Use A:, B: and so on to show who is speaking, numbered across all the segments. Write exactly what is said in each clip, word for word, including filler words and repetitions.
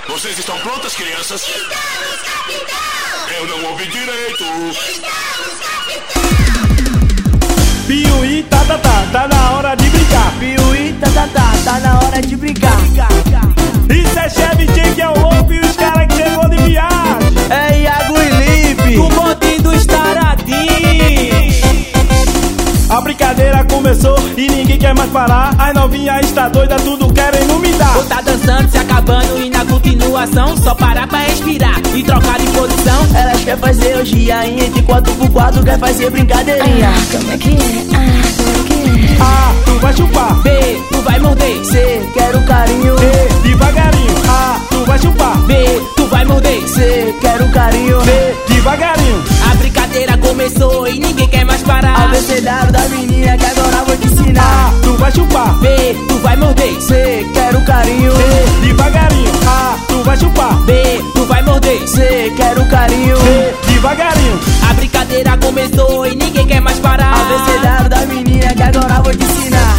A: Vocês estão prontas, crianças?
B: Estamos, capitão!
A: Eu não ouvi direito.
B: Estamos, capitão!
C: Piuí, tá, tá, tá, tá na hora de brincar.
D: Piuí, tá, tá, tá, tá na hora de brincar.
C: Isso é Chevy, que é o louco e os caras que chegou de viagem.
D: É Iago e Lipe,
E: o bonde do Estaradinho.
C: A brincadeira começou e ninguém quer mais parar. As novinhas está doida, tudo querem não me dar.
E: Ou tá dançando, se acabando e na continuação só parar pra respirar e trocar de posição.
D: Elas quer fazer hoje aí entre quatro por quatro, quer fazer brincadeirinha.
B: Ah, como é que é? Ah, como é que é?
C: A, tu vai chupar.
E: B, tu vai morder.
D: C, quero carinho.
C: D, devagarinho. A, tu vai chupar.
E: B, tu vai morder.
D: C, quero carinho.
C: D, devagarinho.
E: A brincadeira começou e ninguém quer mais parar.
D: Abecedário da menina que agora vou te ensinar.
C: A, tu vai chupar.
E: B, tu vai morder.
D: C, quero carinho.
C: D, devagarinho. A, tu vai chupar.
E: B, tu vai morder.
D: C, quero carinho.
C: D, devagarinho.
E: A brincadeira começou e ninguém quer mais parar.
D: Abecedário da menina que agora vou te ensinar.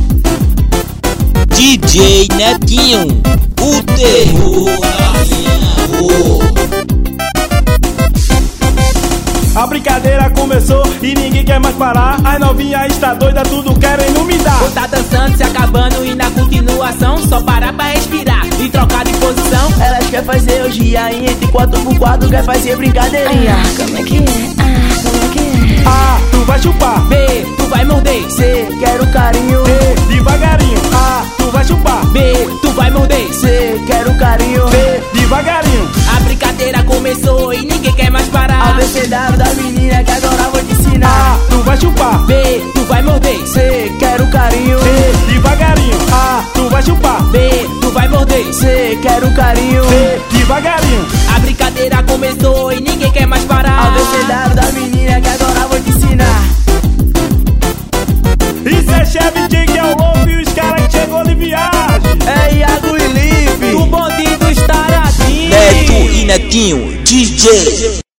F: D J Netinho, o terror da rua.
C: A brincadeira começou e ninguém quer mais parar. As novinhas está doida, tudo querem não me dar.
E: Ou tá dançando, se acabando e na continuação só parar pra respirar e trocar de posição.
D: Elas quer fazer hoje aí entre quatro por quatro, quer fazer brincadeirinha.
B: Ah, como é que é? Ah, como é que é?
C: A, tu vai chupar.
E: B, tu vai morder.
D: C, quero carinho.
C: D, devagarinho. A, tu vai chupar.
E: B, tu vai morder.
D: C, quero carinho.
C: D, devagarinho.
E: A brincadeira começou e ninguém quer mais parar.
D: Abecedário da menina que agora vou te ensinar.
C: A, tu vai chupar.
E: B, tu vai morder.
D: C, quero carinho.
C: D, devagarinho. A, tu vai chupar.
E: B, tu vai morder.
D: C, quero carinho.
C: D, devagarinho.
E: A brincadeira começou e ninguém quer mais parar.
D: Abecedário da menina que agora vou te ensinar.
C: Isso é Chevy, que é o louco e os caras que chegou de viagem.
D: É Iago e Lipe,
E: O bonde do Estaradinho.
F: Neto e Netinho, D J.